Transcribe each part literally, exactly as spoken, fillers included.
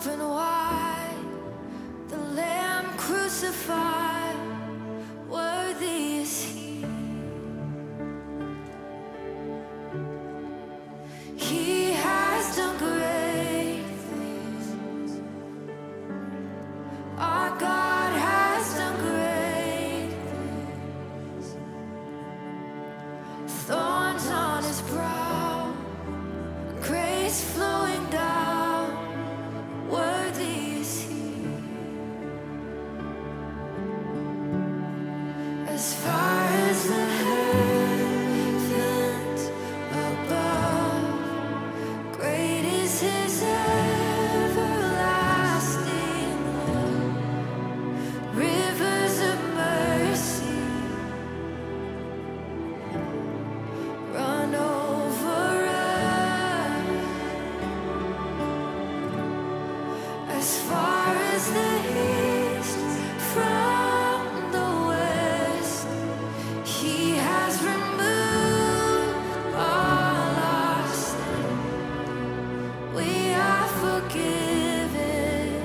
open wide, the Lamb crucified, worthy is He. He has done great things. Our God has done great things. Thorns on His brow, grace flowing down, worthy is He. As far as the heavens above, great is His everlasting love. Rivers of mercy run over us. As far as the east from the west, He has removed all our sin. We are forgiven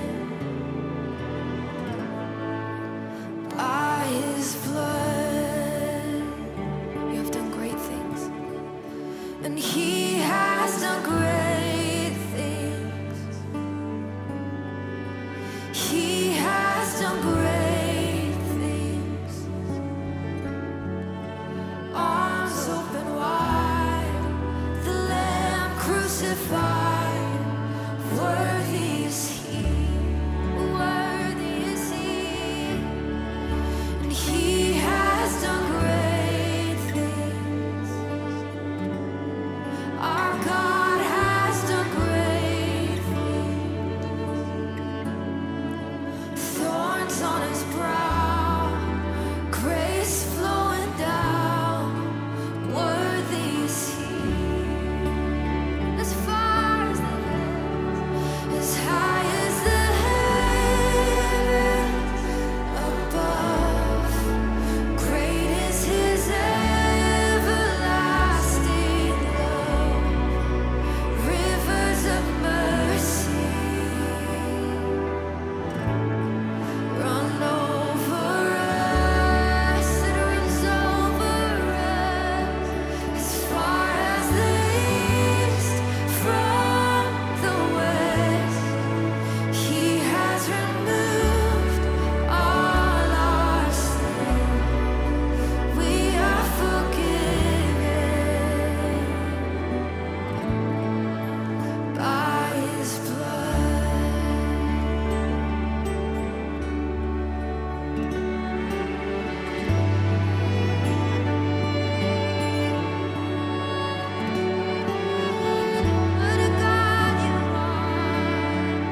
by His blood. You have done great things, and He has done great things. He has done great things. Arms open wide, the Lamb crucified, worthy is He, worthy is He. And He has done great things. Our God has done great things. Thorns on His brow, grace flowing down, worthy is He. As far as the heavens, as high as the heavens above, great is His everlasting love. Rivers of mercy run over us, it runs over us. As far as the east from the west, He has removed all our sin. We are forgiven by His blood. What a God You are!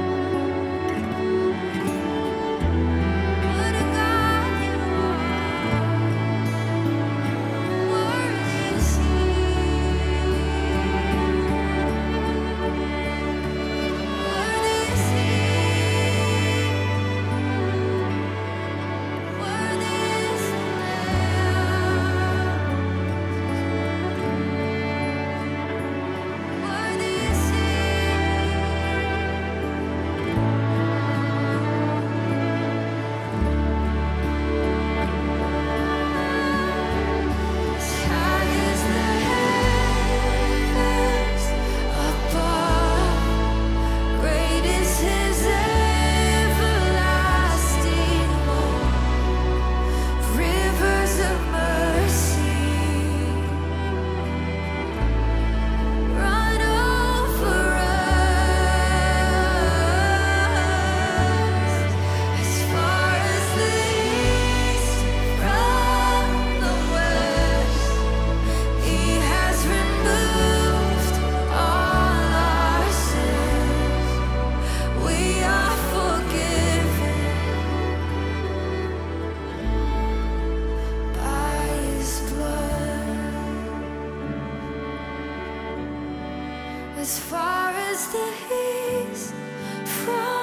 What a God You are! Worthy is He. Worthy is He. Worthy is the Lamb. Worthy is He. As high as the heavens above, great is His everlasting love. Rivers of mercy run over us. As far as the east from the west, He has removed all our sins. We are forgiven by His blood. As far as the east from